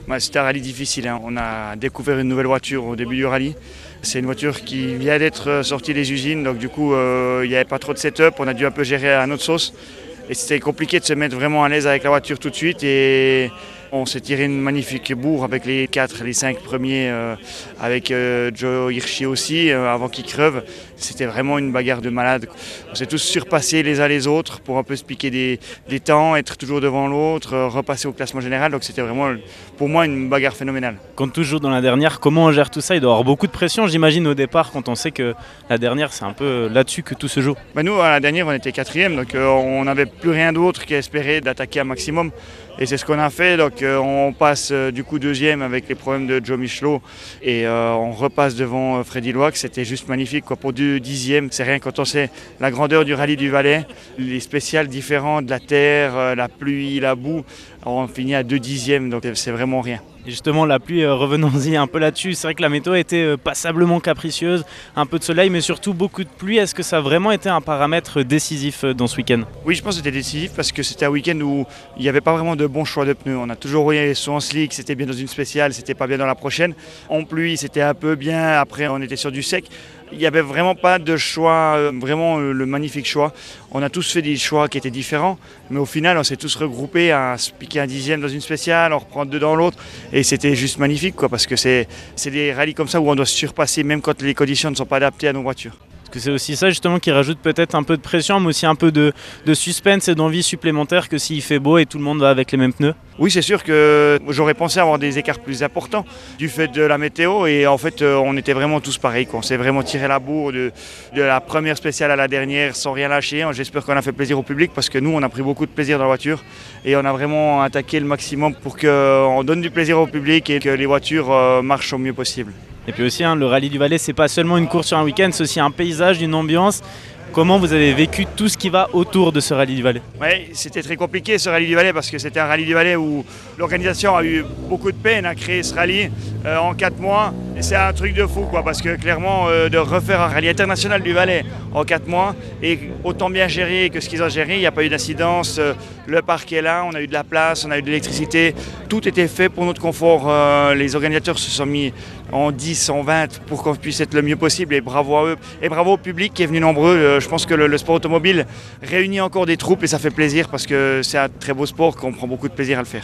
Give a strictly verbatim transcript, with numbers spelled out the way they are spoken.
Ouais, c'était un rallye difficile, hein. On a découvert une nouvelle voiture au début du rallye. C'est une voiture qui vient d'être sortie des usines, donc du coup euh, il n'y avait pas trop de setup, on a dû un peu gérer à notre sauce. Et c'était compliqué de se mettre vraiment à l'aise avec la voiture tout de suite. Et on s'est tiré une magnifique bourre avec les quatre, les cinq premiers, euh, avec euh, Joe Hirschi aussi, euh, avant qu'il creve. C'était vraiment une bagarre de malade. On s'est tous surpassés les uns les autres pour un peu se piquer des, des temps, être toujours devant l'autre, euh, repasser au classement général. Donc c'était vraiment, pour moi, une bagarre phénoménale. Quand toujours dans la dernière, comment on gère tout ça? Il doit y avoir beaucoup de pression, j'imagine, au départ, quand on sait que la dernière, c'est un peu là-dessus que tout se joue. Ben nous, à la dernière, on était quatrième, donc euh, on n'avait plus rien d'autre qu'à espérer d'attaquer un maximum. Et c'est ce qu'on a fait, donc euh, on passe euh, du coup deuxième avec les problèmes de Joe Michelot et euh, on repasse devant euh, Freddy Loax. C'était juste magnifique quoi. Pour deux dixièmes, c'est rien quand on sait la grandeur du rallye du Valais, les spéciales différentes de la terre, euh, la pluie, la boue. Alors, on finit à deux dixièmes, donc c'est vraiment rien. Et justement, la pluie, euh, revenons-y un peu là-dessus. C'est vrai que la météo était euh, passablement capricieuse, un peu de soleil, mais surtout beaucoup de pluie. Est-ce que ça a vraiment été un paramètre décisif euh, dans ce week-end? Oui, je pense que c'était décisif parce que c'était un week-end où il n'y avait pas vraiment de bons choix de pneus. On a toujours roulé soit en slick, c'était bien dans une spéciale, c'était pas bien dans la prochaine. En pluie, c'était un peu bien. Après, on était sur du sec. Il n'y avait vraiment pas de choix, euh, vraiment euh, le magnifique choix. On a tous fait des choix qui étaient différents, mais au final, on s'est tous regroupés à se piquer un dixième dans une spéciale, on reprend deux dans l'autre, et c'était juste magnifique, quoi, parce que c'est, c'est des rallyes comme ça où on doit se surpasser, même quand les conditions ne sont pas adaptées à nos voitures. Parce que c'est aussi ça justement qui rajoute peut-être un peu de pression, mais aussi un peu de, de suspense et d'envie supplémentaire que s'il fait beau et tout le monde va avec les mêmes pneus. Oui, c'est sûr que j'aurais pensé avoir des écarts plus importants du fait de la météo et en fait on était vraiment tous pareils, quoi. On s'est vraiment tiré la bourre de, de la première spéciale à la dernière sans rien lâcher. J'espère qu'on a fait plaisir au public parce que nous on a pris beaucoup de plaisir dans la voiture et on a vraiment attaqué le maximum pour qu'on donne du plaisir au public et que les voitures marchent au mieux possible. Et puis aussi, hein, le rallye du Valais, c'est pas seulement une course sur un week-end, c'est aussi un paysage, une ambiance. Comment vous avez vécu tout ce qui va autour de ce rallye du Valais? Oui, c'était très compliqué ce rallye du Valais parce que c'était un rallye du Valais où l'organisation a eu beaucoup de peine à créer ce rallye euh, en quatre mois. Et c'est un truc de fou quoi, parce que clairement euh, de refaire un rallye international du Valais en quatre mois et autant bien géré que ce qu'ils ont géré, il n'y a pas eu d'incidence, euh, le parc est là, on a eu de la place, on a eu de l'électricité, tout était fait pour notre confort. Euh, les organisateurs se sont mis en dix, en vingt pour qu'on puisse être le mieux possible et bravo à eux et bravo au public qui est venu nombreux. Euh, je pense que le, le sport automobile réunit encore des troupes et ça fait plaisir parce que c'est un très beau sport qu'on prend beaucoup de plaisir à le faire.